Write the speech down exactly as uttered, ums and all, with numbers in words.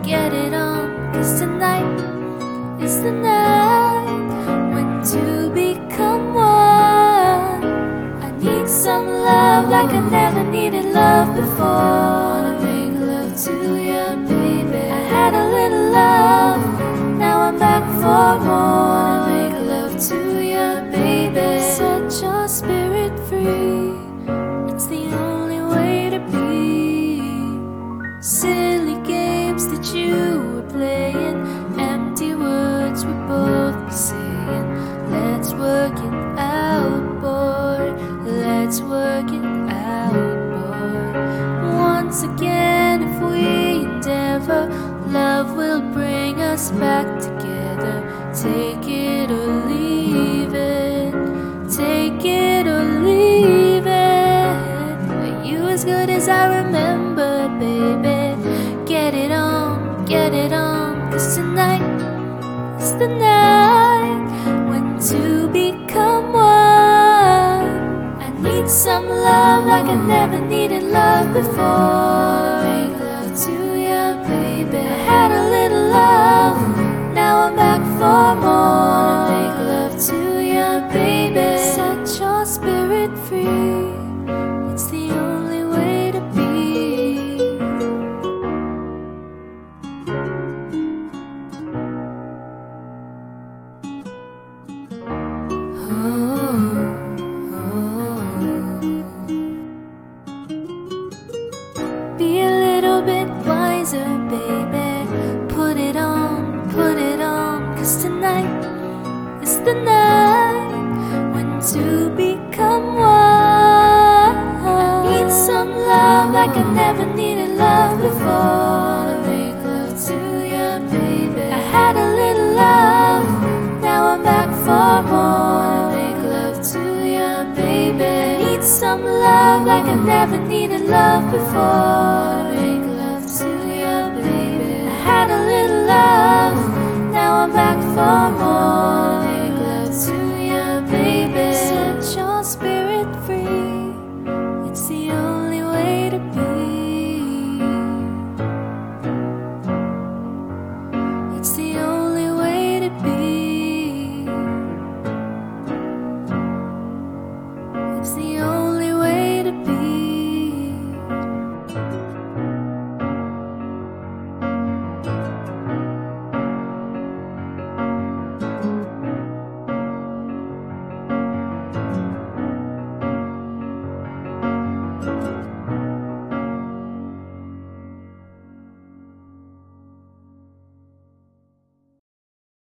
get it on, 'cause tonight is the night when two become one. I need some love like I never needed love before. To make love to you, baby. I had a little love, now I'm back for more. To make love to you, baby. Set your spirit free, it's the only way to be. Silly games that you were playing, empty words we both be saying. Let's work it out, boy. Let's work it out, boy. Once again, if we endeavor, love will bring us back together. Take it or leave it, take it or leave it. Are you as good as I remember, baby? Get it on, get it on, 'cause tonight is the night when two become one. I need some love like I never needed love before. Make love to you, baby. I had a little love, now I'm back for more. Make love to you, baby. Set your spirit free, it's the only way to be. Be a little bit wiser, baby. Put it on, put it on, 'cause tonight is the night when two become one. I need some love like I never needed love before. To make love to you, baby. I had a little love, now I'm back for more. To make love to you, baby. I need some love like I never needed love before. To make love to you, baby. I had a little love, now I'm back for more. To make love to you, baby. Set your spirit free, it's the only way to be. It's the only way to be. It's the only